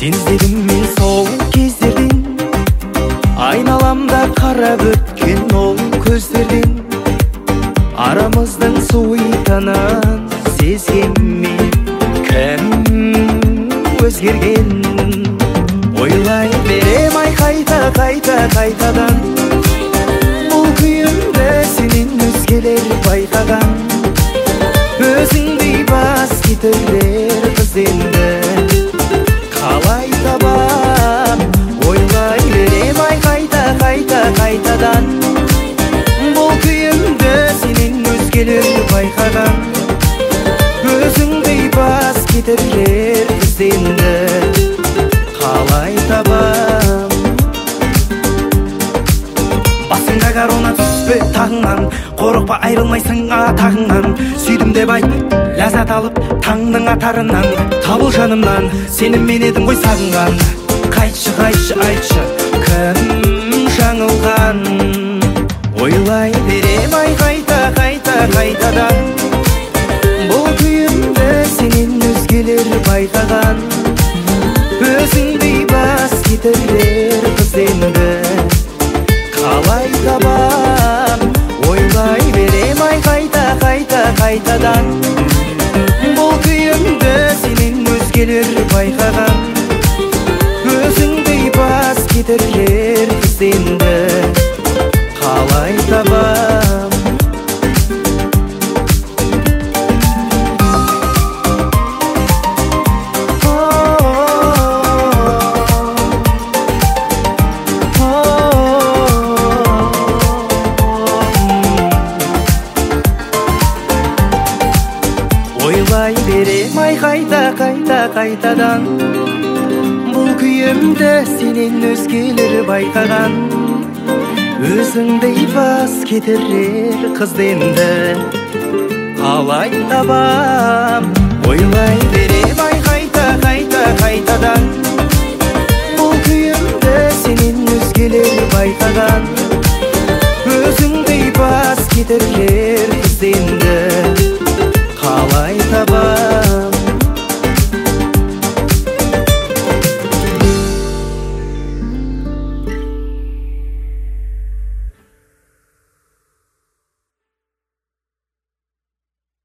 іздедім мен сол кездерден, айналамда қарап өткен ол көздерден. Арамыздың суитынын сезгем мен, кім өзгерген? Ойлай берем ай қайтадан, бұл күйімді сенен өзгелер байқаған. Өзіңдей бас кетірер қыз енді қалай табам? Ойлай берем ай қайтадан, бұл күйімді сенен өзгелер байқаған. Өзіңдей бас кетірер қыз енді қалай табам? Басыңда корона түспе тағыңнан, қорықпа айрылмайсың атағыңнан. Сүйдім деп айт, ләззат алып таңның атарынан. Табыл жанымнан, сенім мен едім ғой сағынған. Қайтшы айтшы, кім жаңылған? Ойлай берем ай қайтадан, бұл күйімді сенен өзгелер байқаған. Өзіңдей бас кетірер қыз енді қалай табам? Ойлай берем ай қайтадан, бұл күйімді сенен өзгелер байқаған. Өзіңдей бас кетірер қыз енді қалай табам? Ойлай берем ай қайтадан, бұл күйімді сенен өзгелер байқаған. Өзіңдей бас кетірер қызды енді қалай табам? Ойлай берем ай қайтадан, бұл күйімді сенен өзгелер байқаған. Өзіңдей бас кетірер қызды енді